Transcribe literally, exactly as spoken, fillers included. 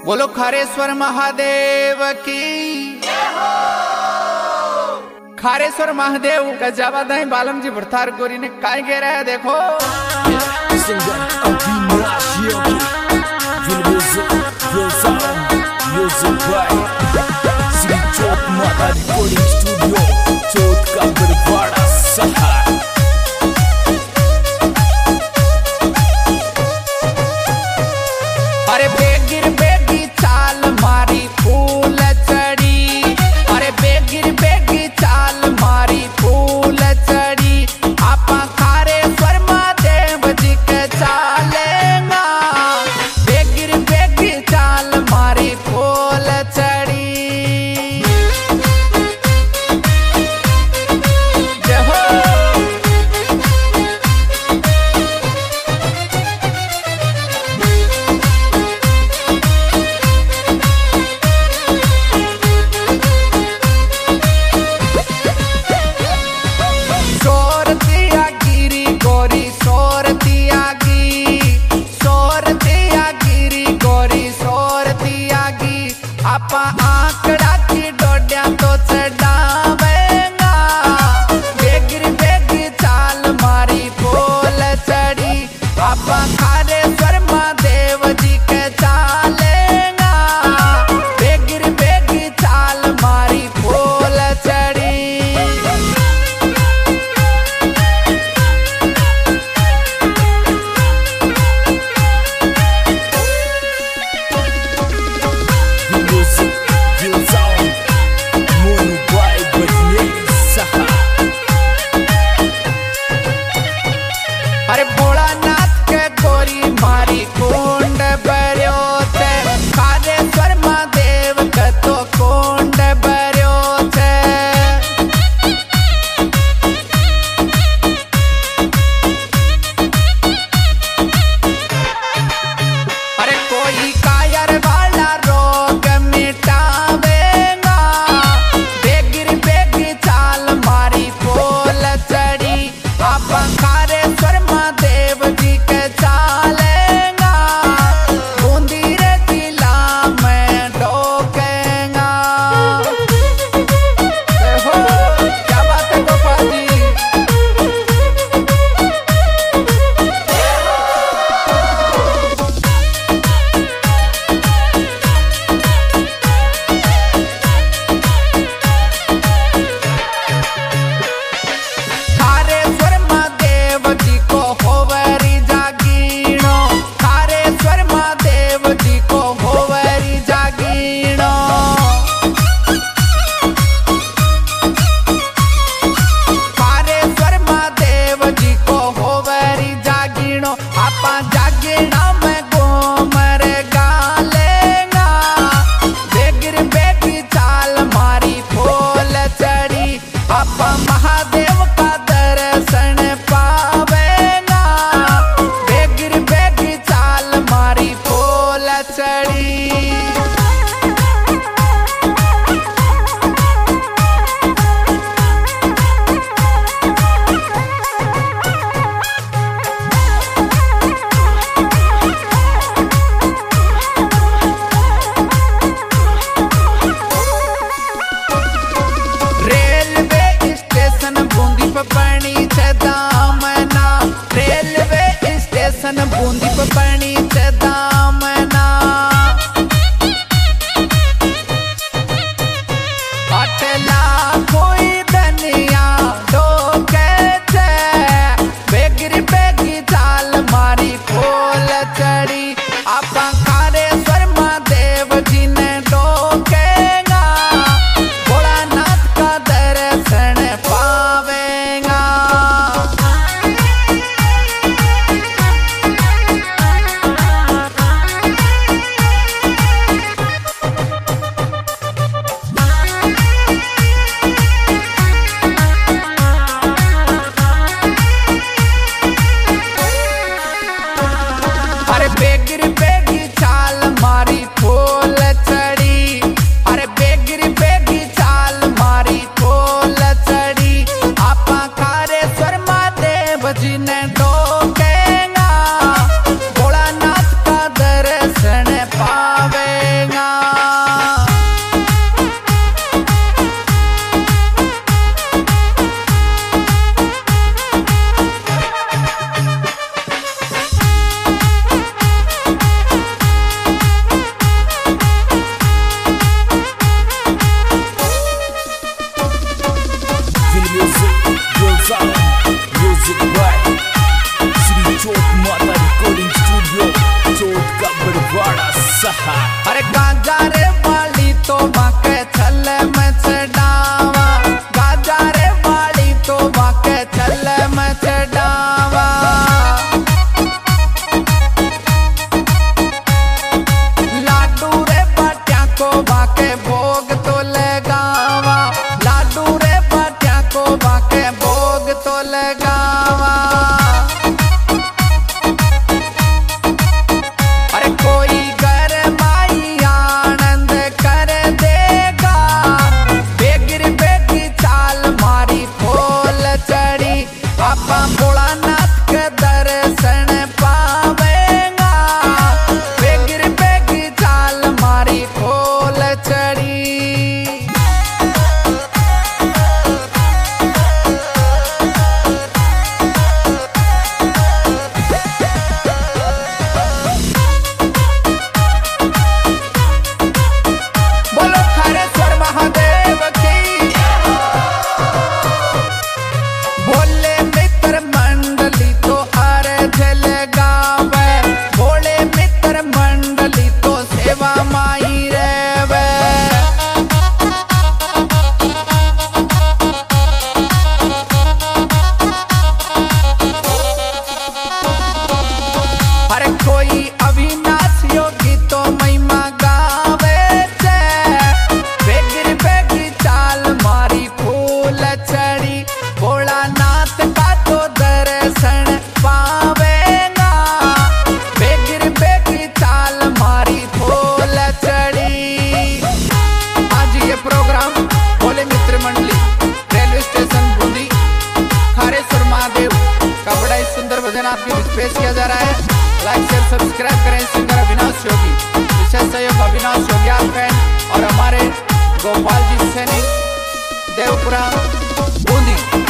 बोलो खारेश्वर महादेव की। खारेश्वर महादेव का जावा दाई बालम जी भरतार गोरी ने काय कह रहा है देखो। अरे बेगिर बेगी चाल मारी फूल चढ़ी, अरे बेगिर बेगी चाल मारी फूल चढ़ी, आपा खारेश्वर महादेव जी के चालेगा। बेगिर बेगी चाल मारी फूल चढ़ी। जय हो। आपा आंकड़ा की डोडिया तो चढ़ावेगा। बेगिर बेगी चाल मारी फूल चढ़ी, आपा खारेश्वर महादेव जी के चालेगा। बेगिर बेगी चाल मारी फूल चढ़ी। अरे भोलानाथ के गोरी मारी कुंड भर्यो थे, खारेश्वर महादेव के तो कुंड भर्यो थे। अरे कोई कायर वाला रोग मिटावेगा। बेगिर बेगी चाल मारी फूल चढ़ी, आपा खारेश्वर महादेव जी के चालेगा। बूंदी रे जिला में ढोकेगा। हो क्या बात है गोपाल जी। खारेश्वर महादेव जी को होवरी जागीणो, खारेश्वर महादेव जी को होवरी जागीणो। खारेश्वर महादेव जी को होवरी जागीणो, आपा जागीणा में घूमर गालेगा। बेगिर बेगी चाल मारी फूल चढ़ी, आपा महादेव का दर्शन पावेगा। बेगिर बेगी चाल मारी फूल चढ़ी। रेलवे स्टेशन बूंदी पे बनी छे दामना, रेलवे स्टेशन बूंदी पे बनी छे दामना। अरे गाजा रे वाली तो बाके चले मैं चढ़ावा, गाजा रे वाली तो बाके चले मैं चढ़ावा। लाडू रे बाटिया को बाके भोग तो लगावा, लाडू रे बाटिया को बाके भोग तो लगावा। अरे कोई घर माई आनंद कर देगा, बेगिर बेगी चाल मारी फूल चढ़ी, आपा भोलानाथ के दर्शन पावेगा, बेगिर बेगी चाल मारी फूल चढ़ी। बोलो खारेश्वर महादेव की। भोले मित्र मंडली तो अर्घ लगावे, भोले मित्र मंडली तो सेवा माई रेवे। अरे कोई अविनाश योगी तो महिमा गावे छे, बेगिर बेगी चाल मारी फूल चढ़ी, भोलानाथ का तो दर्शन पावेगा, बेगिर बेगी चाल मारी फूल चढ़ी। आज ये programme Bhole Mitra Mandali railway station Bundi Khareshwar Mahadev का बड़ा ही सुंदर भजन आपके बीच पेश किया जा रहा है। लाइक शेयर सब्सक्राइब करें सिंगर अविनाश योगी, विशेष सहयोग अविनाश योगी फैन और हमारे गोपाल जी सैनिक देवपुरा बूंदी।